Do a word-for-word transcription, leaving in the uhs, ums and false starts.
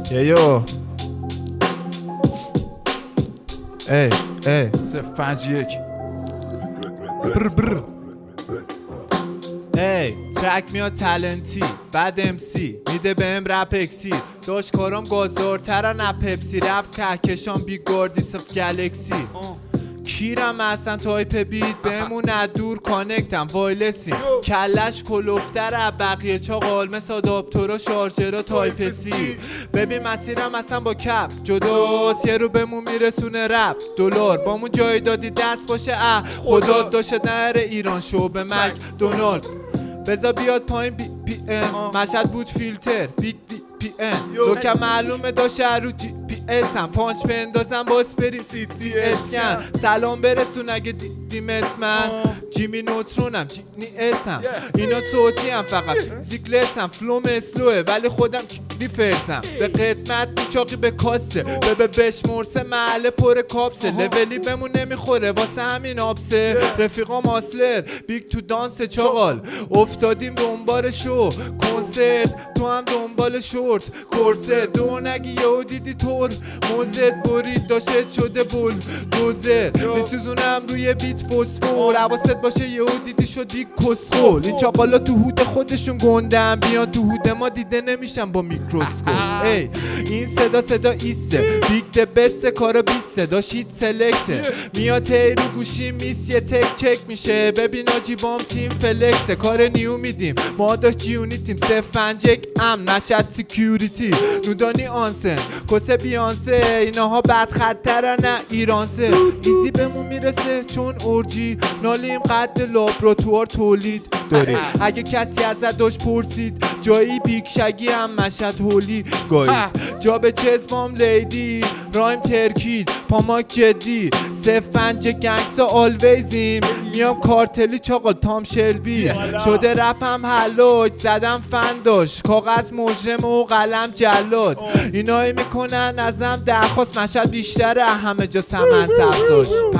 یو ای ای صفر پنج یک بر بر ای ترک میاد تالنتی بعد ام سی میده بهم رپ اکسی داشت کارم گازارتر نه پپسی رپ کهکشان بی گاردیس اف گلکسی کیرم اصلا تایپ بیت بمونه دور کانکتم وایلسی کلش کلوفتر بقیه چاقال مثل آداپتور و شارژر و تایپ سی ببین مسیرم اصلا با کپ جداست یه رو بهمون میرسونه رپ دلار بامون جای دادی دست باشه اه خدا داشته نهر ایران شو به مک دونالد بزا بیاد پایین بی پی ام مشهد بود فیلتر بیگ دی پی ام دو که معلومه داشته رو جی پی اسم پانچ بندازم باز بریم سی تی اسکن سلام برسون اگه دیدیم اسمن جیمی نوترونم جیمی اسم اینا صوتی هم فقط زیگلسم فلوم اسلوه ولی خودم دیفرسم به قدمت بیچاقی به کاسه به به بشمرسه محله پر کاپسه لولی بمون نمیخوره واسه همین آبسه رفیقام آسلر بیگ تو دانس چاقال افتادیم دنبال شو کنسرت تو هم دنبال شورت کرسه دو نگی یهو دیدی تور موزت برید داشت شده بول دوزر میسوزونم روی بیت فسفور حواست باشه یهو دیدی شدی کسخول این چاقالا تو هود خودشون گندن بیان تو هود ما دیده نمیشن با میکروسکوپ ای این صدا صدا ایسته بیگ ده بسته کارا بیست صدا شیت سلکته میاد تی رو گوشی میس یه تک چک میشه ببین آجیبام تیم فلکسه کار نیو میدیم ما داشت جیونیتیم صفر پنج یک ام نشد سیکیوریتی نودانی آنسن کسه بیانسه ایناها بد خطره نه ایرانسه ایزی بهمون میرسه چون اورجی نالیم قد لابراتوار تولید داره اگه کسی ازت داشت پرسید جایی بیگ شگی هم مشهد هولی گاهی جا به چزمام لیدی رایم ترکید پاماک جدی صفر پنج گنگسا آلویزیم میام کارتلی چاقال تام شلبی شده رپم حلاج زدم فنداش کاغذ مجرم و قلم جلاد اینایی میکنن ازم درخواست مشهد بیشتره همه جا سمن سبزاش